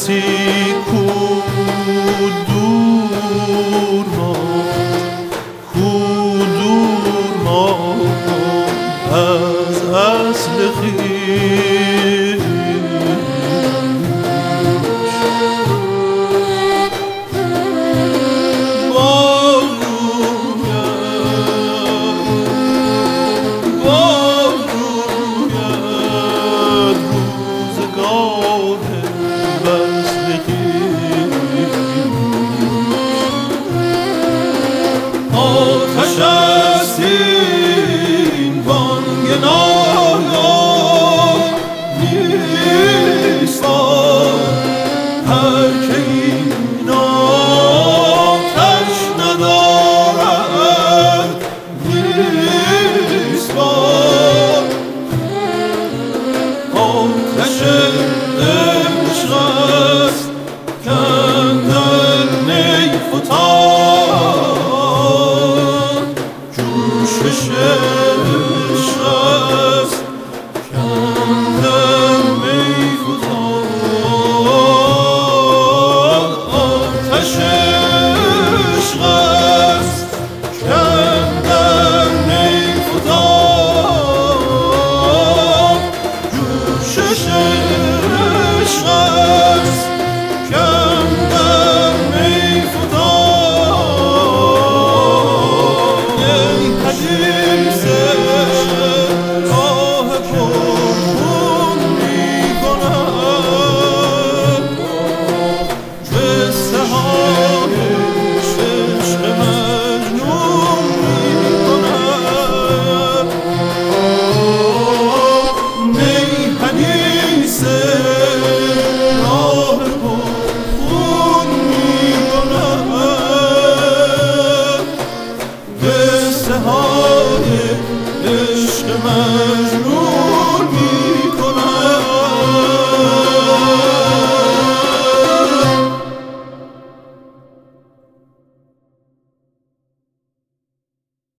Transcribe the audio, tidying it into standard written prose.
کسی کو دور ماند از اصل خویش. آتش است این بانگ نالا نیست هر که این آتش ندارد نیست آتش عشق است کاندر نی فتاد جوشش عشق است کاندر می فتاد آتش عشق است کاندر می فتاد جوشش عشق است کاندر می فتاد. ای